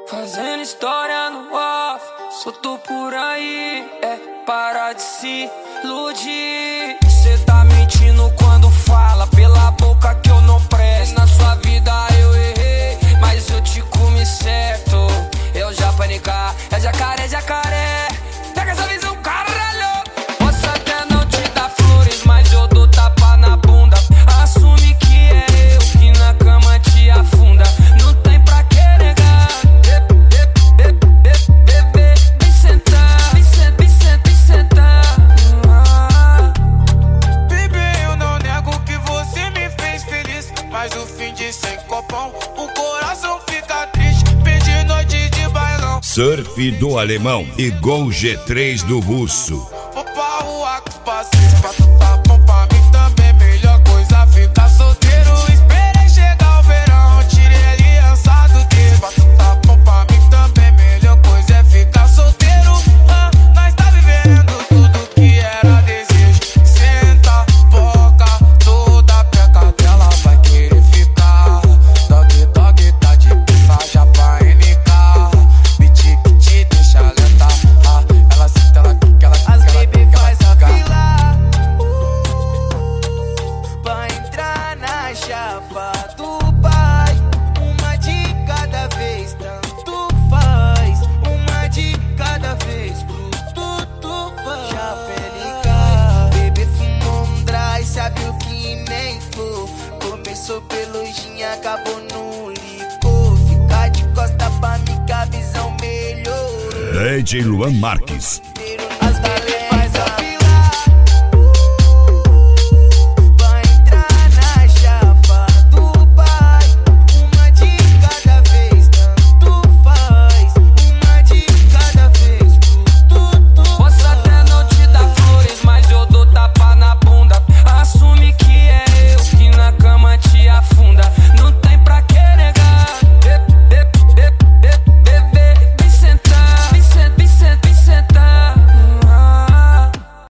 Fazendo história no off, solto por aí, para de se iludir. Cê tá mentindo quando fala pela boca que eu não presto. Na sua vida eu errei, mas eu te comi certo. Eu já panicar, é jacaré. Pega essa visão, caralho. Posso até não te dar flores, mas eu dou tapa na bunda. Assume que é eu que na cama te afunda. Não tem pra que negar. Vem sentar, vem sentar. Bebê, eu não nego que você me fez feliz, mas o fim de sem copão, o coração fica triste. Perdi noite de bailão. Surf do alemão e Gol G3 do russo. Vou pra rua com os parceiros, pra tu tá bom pra mim também. Melhor coisa ficar solteiro. Esperei chegar o verão, tirei a aliança do dedo. Pra tu tá bom pra mim também. Melhor coisa é ficar solteiro. Nós tá vivendo tudo que era desejo. Senta, boca, toda peca dela vai querer ficar. Dog tá de pista já pra NK. Beat que te deixa lenta. Ela senta, ela quica, ela quica. As baby faz a fila pra entrar na chapa do pai. Uma de cada vez, tanto faz. Uma de cada vez, pro tudo vai. Chapa LK, bebê fumou um dry, sabe o que nem for. Começou pelo gin, acabou no licor. Ficar de costa pra mim que a visão melhorou. DJ Luan Marques. As galera